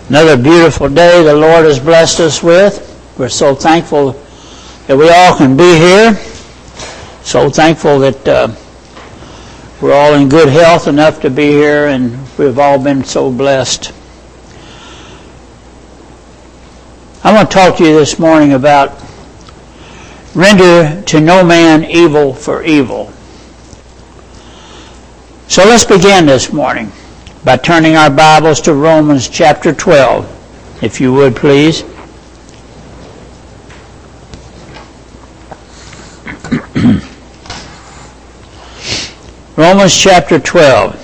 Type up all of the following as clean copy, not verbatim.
Another beautiful day the Lord has blessed us with. We're so thankful that we all can be here. So thankful that we're all in good health enough to be here, and we've all been so blessed. I want to talk to you this morning about render to no man evil for evil. So let's begin this morning by turning our Bibles to Romans chapter 12, if you would please. Romans chapter 12.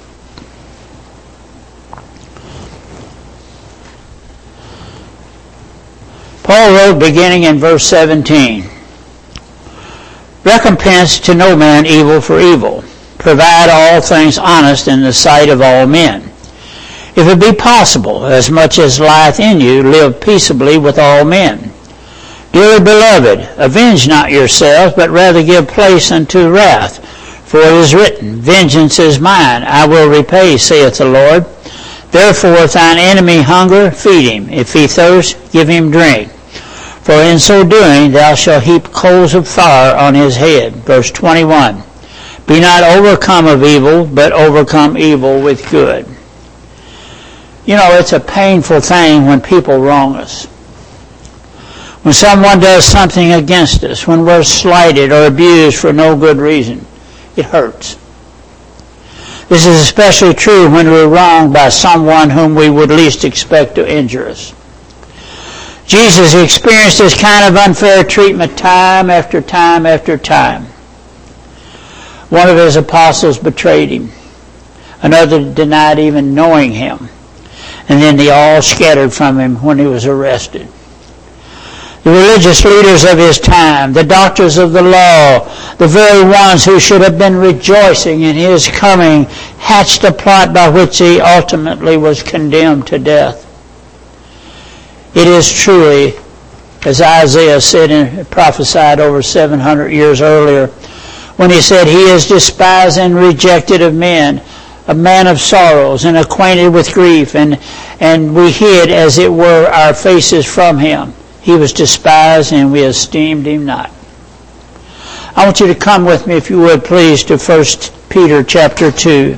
Paul wrote beginning in verse 17, "Recompense to no man evil for evil. Provide all things honest in the sight of all men. If it be possible, as much as lieth in you, live peaceably with all men. Dearly beloved, avenge not yourselves, but rather give place unto wrath. For it is written, Vengeance is mine, I will repay, saith the Lord. Therefore if thine enemy hunger, feed him. If he thirst, give him drink. For in so doing thou shalt heap coals of fire on his head." Verse 21. "Be not overcome of evil, but overcome evil with good." You know, it's a painful thing when people wrong us. When someone does something against us, when we're slighted or abused for no good reason, it hurts. This is especially true when we're wronged by someone whom we would least expect to injure us. Jesus experienced this kind of unfair treatment time after time after time. One of his apostles betrayed him. Another denied even knowing him. And then they all scattered from him when he was arrested. The religious leaders of his time, the doctors of the law, the very ones who should have been rejoicing in his coming, hatched a plot by which he ultimately was condemned to death. It is truly, as Isaiah said and prophesied over 700 years earlier, when he said, "He is despised and rejected of men, a man of sorrows and acquainted with grief, and we hid, as it were, our faces from him. He was despised, and we esteemed him not." I want you to come with me, if you would, please, to 1 Peter chapter 2.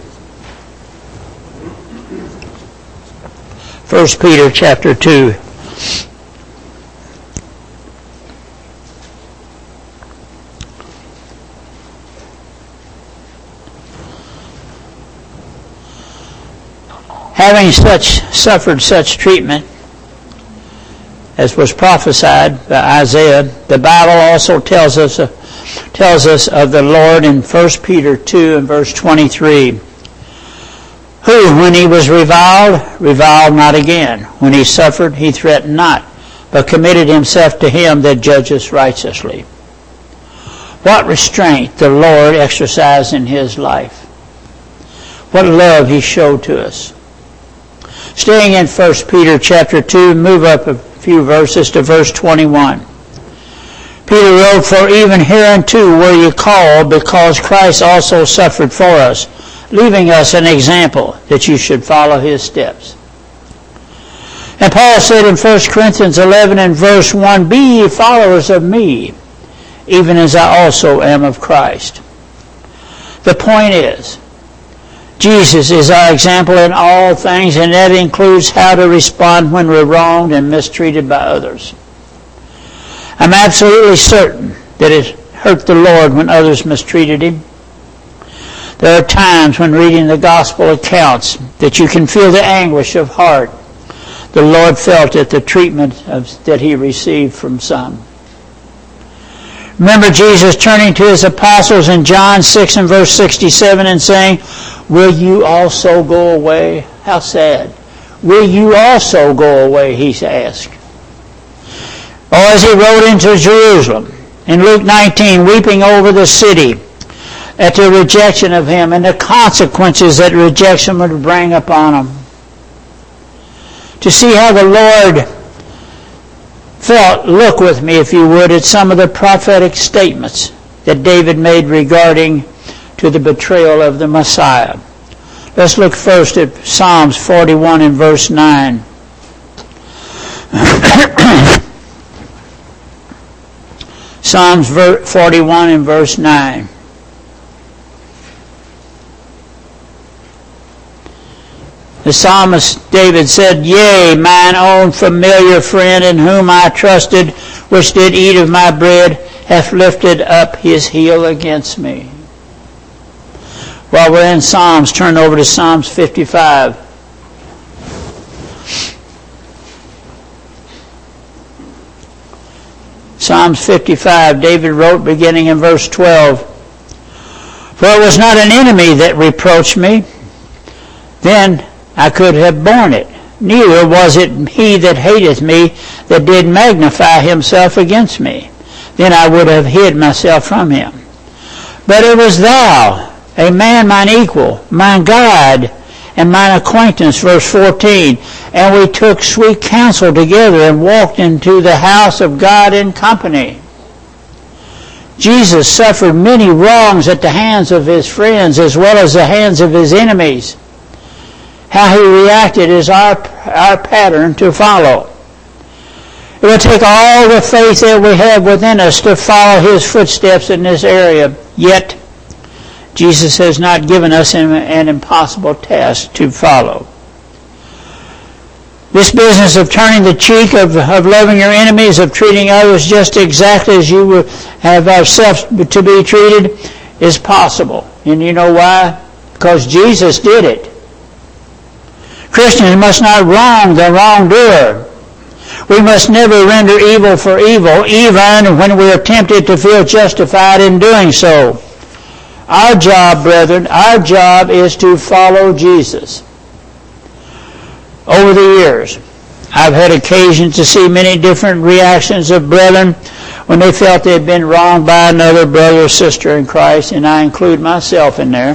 1 Peter chapter 2. Having suffered such treatment as was prophesied by Isaiah, the Bible also tells us of the Lord in 1 Peter 2 and verse 23, "Who, when he was reviled not again. When he suffered, he threatened not, but committed himself to him that judgeth righteously." What restraint the Lord exercised in his life. What love he showed to us. Staying in 1 Peter chapter 2, move up a few verses to verse 21. Peter wrote, "For even hereunto were ye called, because Christ also suffered for us, leaving us an example that you should follow his steps." And Paul said in 1 Corinthians 11 and verse 1, "Be ye followers of me, even as I also am of Christ." The point is, Jesus is our example in all things, and that includes how to respond when we're wronged and mistreated by others. I'm absolutely certain that it hurt the Lord when others mistreated him. There are times when reading the gospel accounts that you can feel the anguish of heart the Lord felt at the treatment that he received from some. Remember Jesus turning to his apostles in John 6 and verse 67 and saying, "Will you also go away?" How sad. "Will you also go away?" he asked. Or as he rode into Jerusalem in Luke 19, weeping over the city at the rejection of him and the consequences that rejection would bring upon him. To see how the Lord felt, look with me, if you would, at some of the prophetic statements that David made regarding to the betrayal of the Messiah. Let's look first at Psalms 41 and verse 9. Psalms 41 and verse 9. The psalmist David said, "Yea, mine own familiar friend in whom I trusted, which did eat of my bread, hath lifted up his heel against me." While we're in Psalms, turn over to Psalms 55. Psalms 55, David wrote beginning in verse 12, "For it was not an enemy that reproached me, then I could have borne it. Neither was it he that hateth me that did magnify himself against me. Then I would have hid myself from him. But it was thou, a man mine equal, mine God, and mine acquaintance," verse 14, "and we took sweet counsel together and walked into the house of God in company." Jesus suffered many wrongs at the hands of his friends as well as the hands of his enemies. How he reacted is our pattern to follow. It will take all the faith that we have within us to follow his footsteps in this area. Yet, Jesus has not given us an impossible task to follow. This business of turning the cheek, of loving your enemies, of treating others just exactly as you would have ourselves to be treated is possible. And you know why? Because Jesus did it. Christians must not wrong the wrongdoer. We must never render evil for evil, even when we are tempted to feel justified in doing so. Our job, brethren, our job is to follow Jesus. Over the years, I've had occasion to see many different reactions of brethren when they felt they had been wronged by another brother or sister in Christ, and I include myself in there.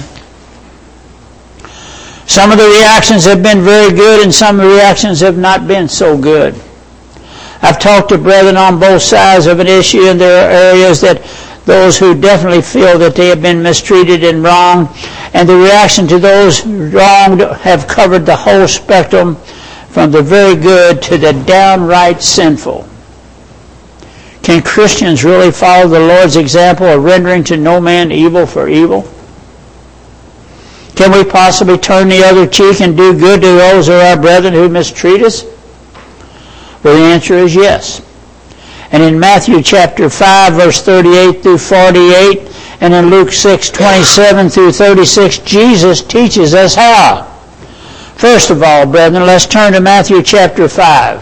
Some of the reactions have been very good, and some of the reactions have not been so good. I've talked to brethren on both sides of an issue, and there are areas that those who definitely feel that they have been mistreated and wronged, and the reaction to those wronged have covered the whole spectrum from the very good to the downright sinful. Can Christians really follow the Lord's example of rendering to no man evil for evil? Can we possibly turn the other cheek and do good to those of our brethren who mistreat us? Well, the answer is yes. And in Matthew chapter 5, verse 38 through 48, and in Luke 6, 27 through 36, Jesus teaches us how. First of all, brethren, let's turn to Matthew chapter 5.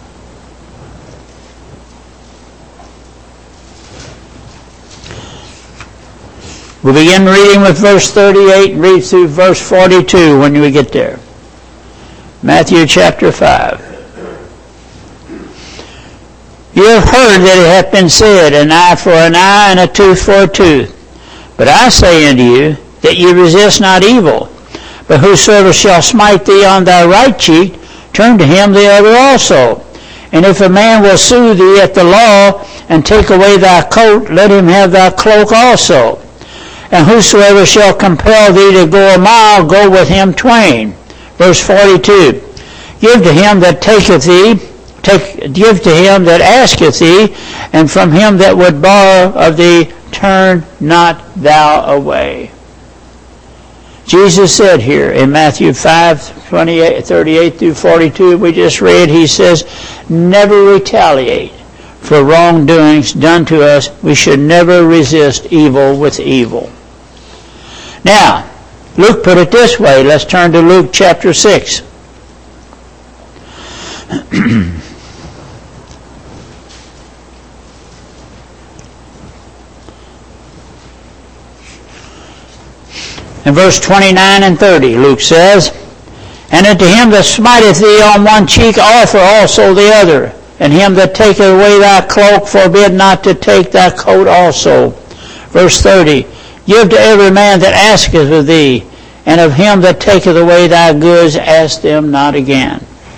We'll begin reading with verse 38 and read through verse 42 when we get there. Matthew chapter 5. "You have heard that it hath been said, an eye for an eye and a tooth for a tooth. But I say unto you, that ye resist not evil. But whosoever shall smite thee on thy right cheek, turn to him the other also. And if a man will sue thee at the law, and take away thy coat, let him have thy cloak also. And whosoever shall compel thee to go a mile, go with him twain." Verse 42. "Give to him that taketh thee, give to him that asketh thee, and from him that would borrow of thee, turn not thou away." Jesus said here in Matthew 5, 38 through 42, we just read, he says, never retaliate for wrongdoings done to us. We should never resist evil with evil. Now, Luke put it this way. Let's turn to Luke chapter 6. In verse 29 and 30, Luke says, "And unto him that smiteth thee on one cheek offer also the other, and him that taketh away thy cloak forbid not to take thy coat also." Verse 30, "Give to every man that asketh of thee, and of him that taketh away thy goods ask them not again."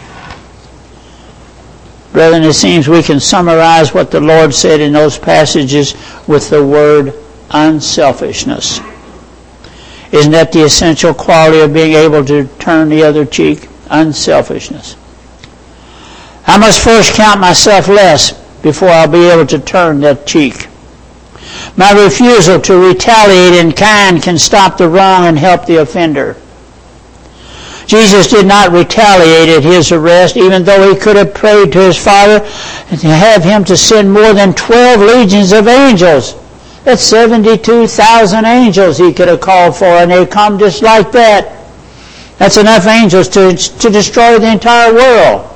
Brethren, it seems we can summarize what the Lord said in those passages with the word unselfishness. Isn't that the essential quality of being able to turn the other cheek? Unselfishness. I must first count myself less before I'll be able to turn that cheek. My refusal to retaliate in kind can stop the wrong and help the offender. Jesus did not retaliate at his arrest, even though he could have prayed to his Father to have him to send more than 12 legions of angels. That's 72,000 angels he could have called for, and they come just like that. That's enough angels to destroy the entire world.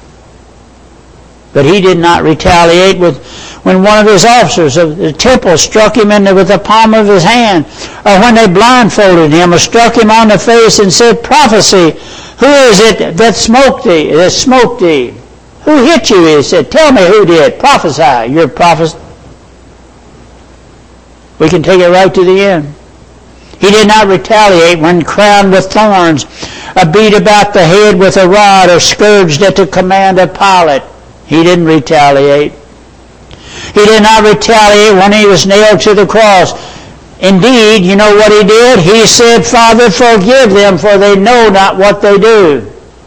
But he did not retaliate when one of his officers of the temple struck him with the palm of his hand, or when they blindfolded him or struck him on the face and said, "Prophesy, who is it that smote thee? Who hit you?" He said, "Tell me who did. Prophesy." You're a prophet. We can take it right to the end. He did not retaliate when crowned with thorns, or beat about the head with a rod, or scourged at the command of Pilate. He didn't retaliate. He did not retaliate when he was nailed to the cross. Indeed, you know what he did? He said, "Father, forgive them, for they know not what they do."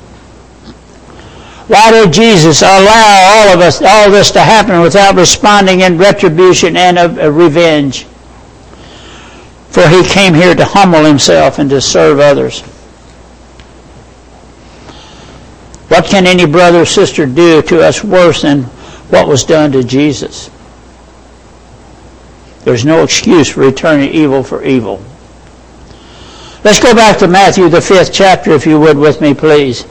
Why did Jesus allow all this to happen without responding in retribution and revenge? For he came here to humble himself and to serve others. What can any brother or sister do to us worse than what was done to Jesus? There's no excuse for returning evil for evil. Let's go back to Matthew, the 5th chapter, if you would, with me, please.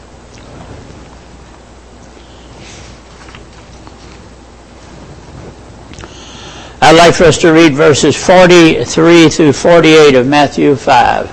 I'd like for us to read verses 43 through 48 of Matthew 5.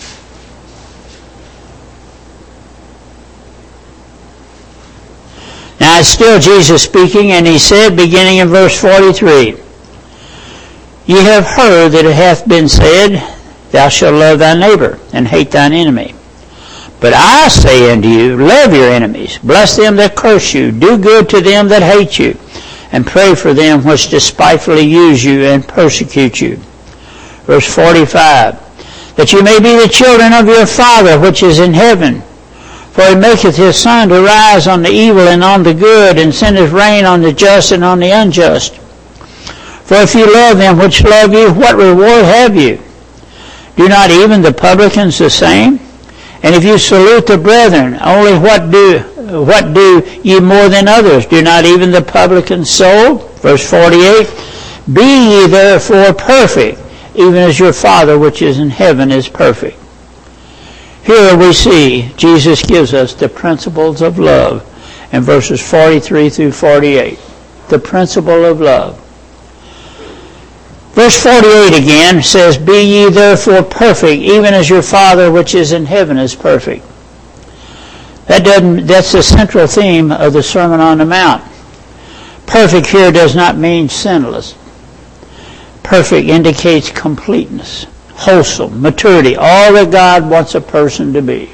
Now it's still Jesus speaking, and he said, beginning in verse 43, "Ye have heard that it hath been said, Thou shalt love thy neighbor, and hate thine enemy. But I say unto you, love your enemies, bless them that curse you, do good to them that hate you, and pray for them which despitefully use you and persecute you." Verse 45, "That you may be the children of your Father which is in heaven. For he maketh his sun to rise on the evil and on the good, and sendeth rain on the just and on the unjust. For if you love them which love you, what reward have you? Do not even the publicans the same? And if you salute the brethren, only what do ye more than others? Do not even the publicans so?" Verse 48, "Be ye therefore perfect, even as your Father which is in heaven is perfect." Here we see Jesus gives us the principles of love in verses 43 through 48. The principle of love. Verse 48 again says, "Be ye therefore perfect, even as your Father which is in heaven is perfect." That's the central theme of the Sermon on the Mount. Perfect here does not mean sinless. Perfect indicates completeness, wholesome, maturity, all that God wants a person to be.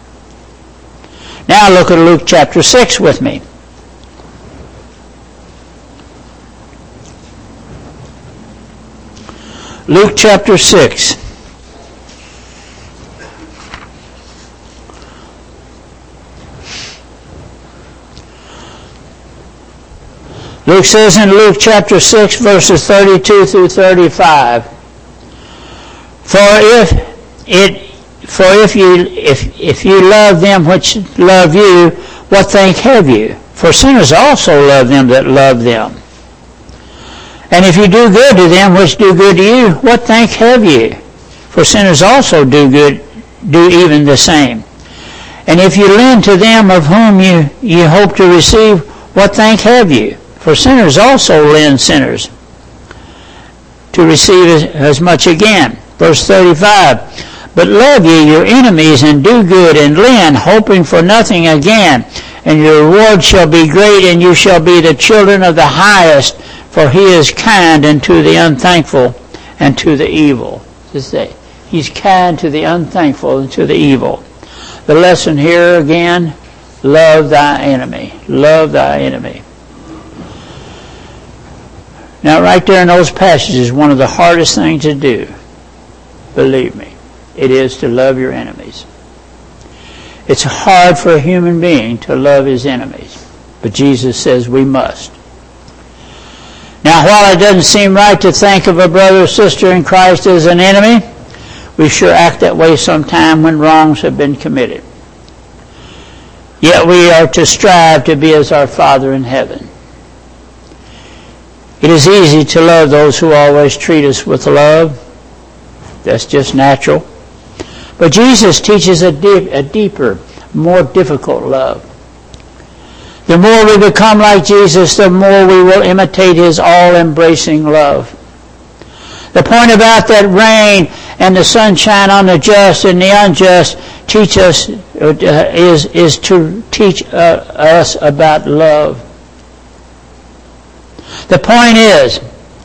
Now look at Luke chapter 6 with me. Luke chapter 6. Luke says in Luke chapter 6, verses 32 through 35, For if you love them which love you, what thank have you? For sinners also love them that love them. And if you do good to them which do good to you, what thank have you? For sinners also do even the same. And if you lend to them of whom you hope to receive, what thank have you? For sinners also lend sinners to receive as much again. Verse 35, But love ye your enemies, and do good, and lend, hoping for nothing again. And your reward shall be great, and you shall be the children of the highest, for he is kind unto the unthankful and to the evil. He's kind to the unthankful and to the evil. The lesson here again, love thy enemy. Love thy enemy. Now right there in those passages, one of the hardest things to do, believe me, it is to love your enemies. It's hard for a human being to love his enemies. But Jesus says we must. Now, while it doesn't seem right to think of a brother or sister in Christ as an enemy, we sure act that way sometime when wrongs have been committed. Yet we are to strive to be as our Father in heaven. It is easy to love those who always treat us with love. That's just natural. But Jesus teaches a deeper, more difficult love. The more we become like Jesus, the more we will imitate His all-embracing love. The point about that rain and the sunshine on the just and the unjust teach us is to teach us about love. The point is,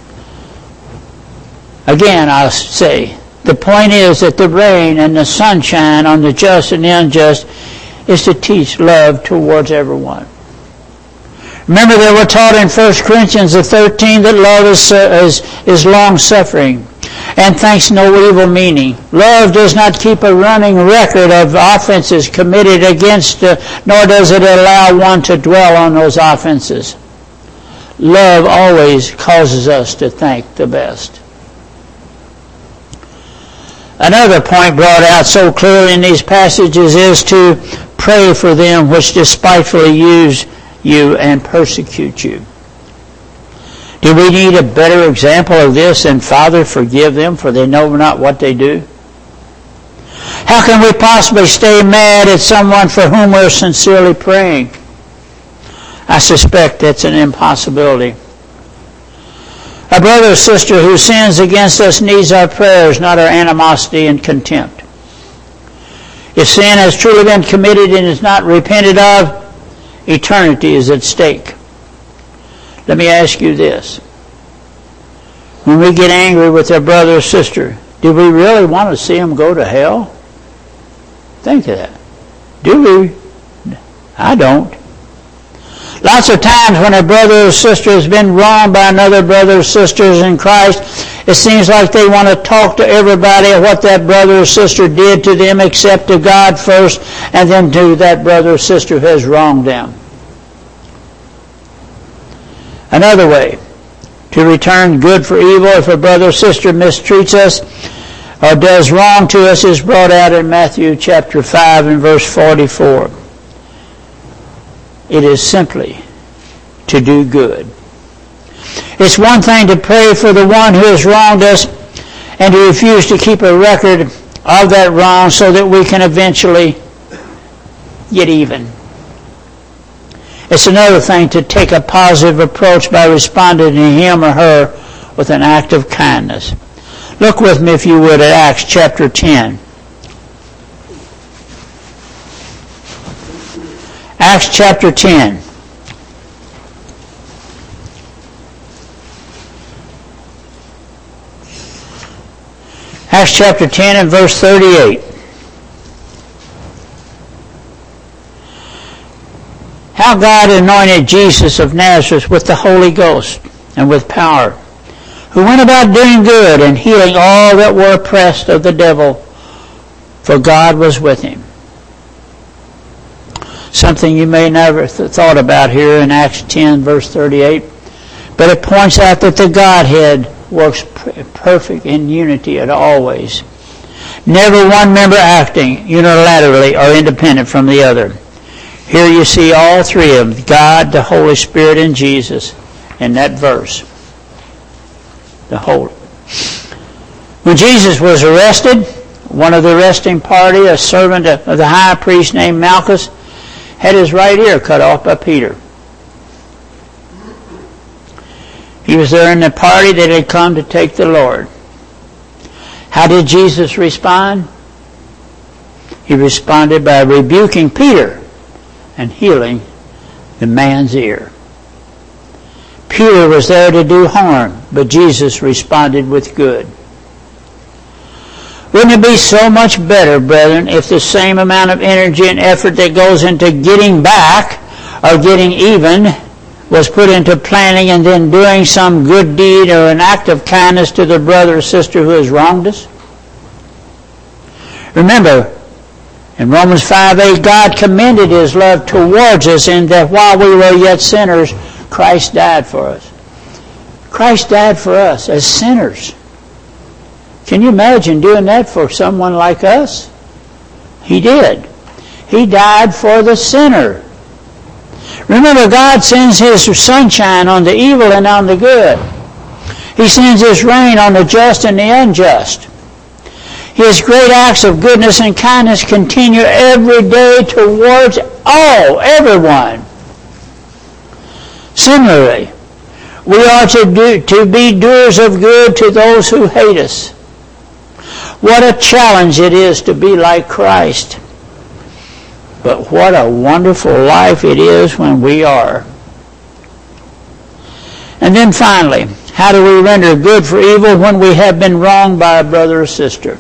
again I'll say, the point is that the rain and the sunshine on the just and the unjust is to teach love towards everyone. Remember that we're taught in 1 Corinthians 13 that love is long-suffering and thinks no evil meaning. Love does not keep a running record of offenses committed against, nor does it allow one to dwell on those offenses. Love always causes us to think the best. Another point brought out so clearly in these passages is to pray for them which despitefully use you and persecute you. Do we need a better example of this than, Father, forgive them, for they know not what they do? How can we possibly stay mad at someone for whom we're sincerely praying? I suspect that's an impossibility. A brother or sister who sins against us needs our prayers, not our animosity and contempt. If sin has truly been committed and is not repented of, eternity is at stake. Let me ask you this. When we get angry with our brother or sister, do we really want to see them go to hell? Think of that. Do we? I don't. Lots of times when a brother or sister has been wronged by another brother or sister in Christ, it seems like they want to talk to everybody of what that brother or sister did to them except to God first, and then to that brother or sister who has wronged them. Another way to return good for evil if a brother or sister mistreats us or does wrong to us is brought out in Matthew chapter 5 and verse 44. It is simply to do good. It's one thing to pray for the one who has wronged us and to refuse to keep a record of that wrong so that we can eventually get even. It's another thing to take a positive approach by responding to him or her with an act of kindness. Look with me, if you would, at Acts chapter 10. Acts chapter 10. Acts chapter 10 and verse 38. How God anointed Jesus of Nazareth with the Holy Ghost and with power, who went about doing good and healing all that were oppressed of the devil, for God was with him. Something you may never thought about here in Acts 10 verse 38, but it points out that the Godhead works perfect in unity at always. Never one member acting unilaterally or independent from the other. Here you see all three of them, God, the Holy Spirit, and Jesus, in that verse. The Holy. When Jesus was arrested, one of the arresting party, a servant of the high priest named Malchus, had his right ear cut off by Peter. He was there in the party that had come to take the Lord. How did Jesus respond? He responded by rebuking Peter and healing the man's ear. Peter was there to do harm, but Jesus responded with good. Wouldn't it be so much better, brethren, if the same amount of energy and effort that goes into getting back or getting even was put into planning and then doing some good deed or an act of kindness to the brother or sister who has wronged us? Remember, In Romans 5:8, God commended His love towards us in that while we were yet sinners, Christ died for us. Christ died for us as sinners. Can you imagine doing that for someone like us? He did. He died for the sinner. Remember, God sends His sunshine on the evil and on the good. He sends His rain on the just and the unjust. His great acts of goodness and kindness continue every day towards everyone. Similarly, we are to be doers of good to those who hate us. What a challenge it is to be like Christ. But what a wonderful life it is when we are. And then finally, how do we render good for evil when we have been wronged by a brother or sister?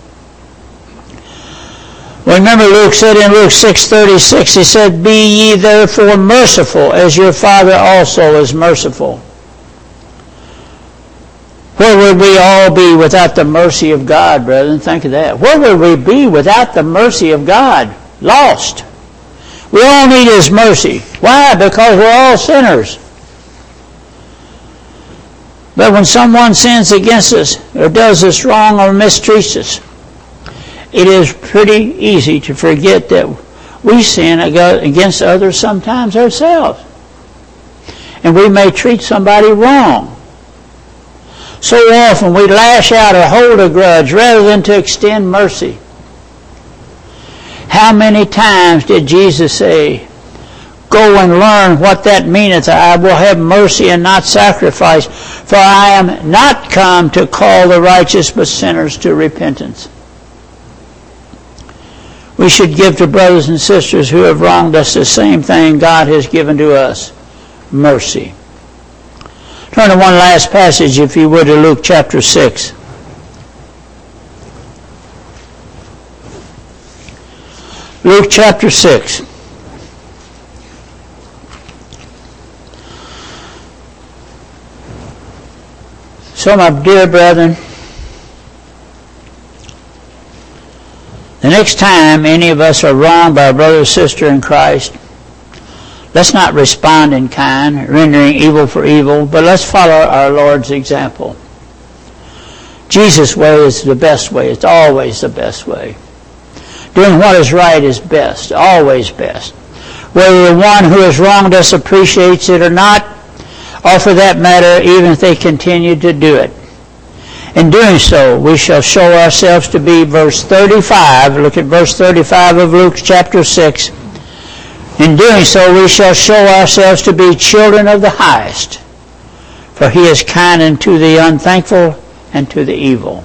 Well, remember Luke said in Luke 6:36, he said, "Be ye therefore merciful, as your Father also is merciful." Where would we all be without the mercy of God, brethren? Think of that. Where would we be without the mercy of God? Lost. We all need His mercy. Why? Because we're all sinners. But when someone sins against us, or does us wrong, or mistreats us, it is pretty easy to forget that we sin against others sometimes ourselves. And we may treat somebody wrong. So often we lash out or hold a grudge rather than to extend mercy. How many times did Jesus say, "Go and learn what that meaneth, I will have mercy and not sacrifice, for I am not come to call the righteous but sinners to repentance"? We should give to brothers and sisters who have wronged us the same thing God has given to us, mercy. Turn to one last passage, if you would, to Luke chapter 6. Luke chapter 6. So, my dear brethren, the next time any of us are wronged by a brother or sister in Christ, let's not respond in kind, rendering evil for evil, but let's follow our Lord's example. Jesus' way is the best way. It's always the best way. Doing what is right is best, always best. Whether the one who has wronged us appreciates it or not, or for that matter, even if they continue to do it. In doing so, we shall show ourselves to be, verse 35, look at verse 35 of Luke chapter 6. In doing so, we shall show ourselves to be children of the highest, for He is kind unto the unthankful and to the evil.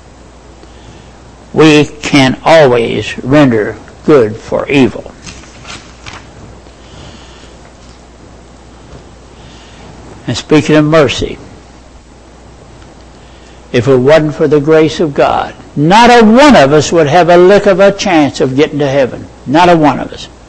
We can always render good for evil. And speaking of mercy, if it wasn't for the grace of God, not a one of us would have a lick of a chance of getting to heaven. Not a one of us.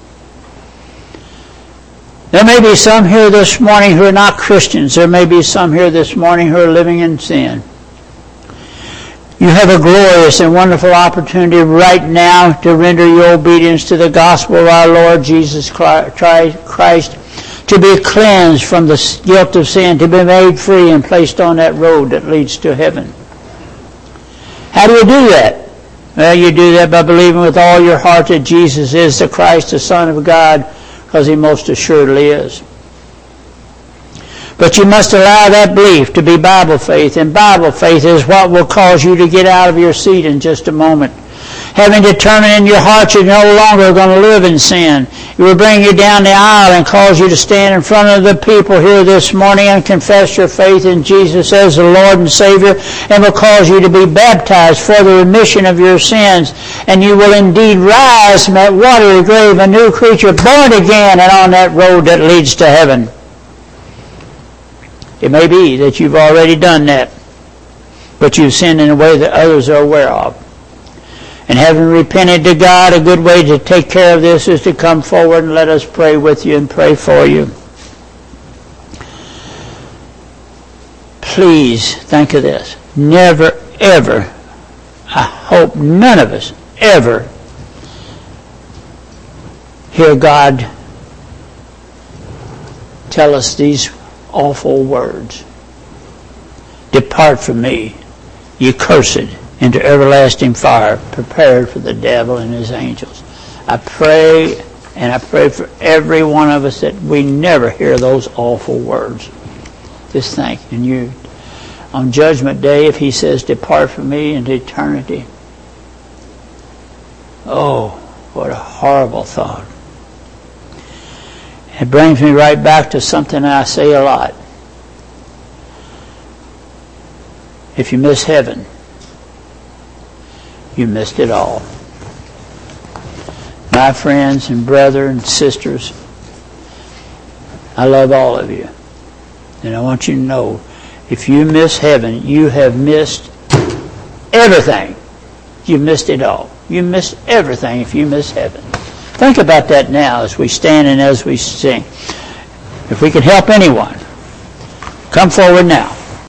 There may be some here this morning who are not Christians. There may be some here this morning who are living in sin. You have a glorious and wonderful opportunity right now to render your obedience to the gospel of our Lord Jesus Christ, to be cleansed from the guilt of sin, to be made free and placed on that road that leads to heaven. How do you do that? Well, you do that by believing with all your heart that Jesus is the Christ, the Son of God, because He most assuredly is. But you must allow that belief to be Bible faith, and Bible faith is what will cause you to get out of your seat in just a moment. Having determined in your heart you're no longer going to live in sin, it will bring you down the aisle and cause you to stand in front of the people here this morning and confess your faith in Jesus as the Lord and Savior, and will cause you to be baptized for the remission of your sins. And you will indeed rise from that watery grave, a new creature, born again, and on that road that leads to heaven. It may be that you've already done that, but you've sinned in a way that others are aware of. And having repented to God, a good way to take care of this is to come forward and let us pray with you and pray for you. Please think of this. Never, ever, I hope none of us ever hear God tell us these awful words. Depart from me, ye cursed, into everlasting fire, prepared for the devil and his angels. I pray, and I pray for every one of us that we never hear those awful words. Just think, and you, on Judgment Day, if he says, depart from me into eternity, oh, what a horrible thought. It brings me right back to something I say a lot. If you miss heaven, you missed it all. My friends and brothers and sisters, I love all of you. And I want you to know, if you miss heaven, you have missed everything. You missed it all. You missed everything if you miss heaven. Think about that now as we stand and as we sing. If we can help anyone, come forward now.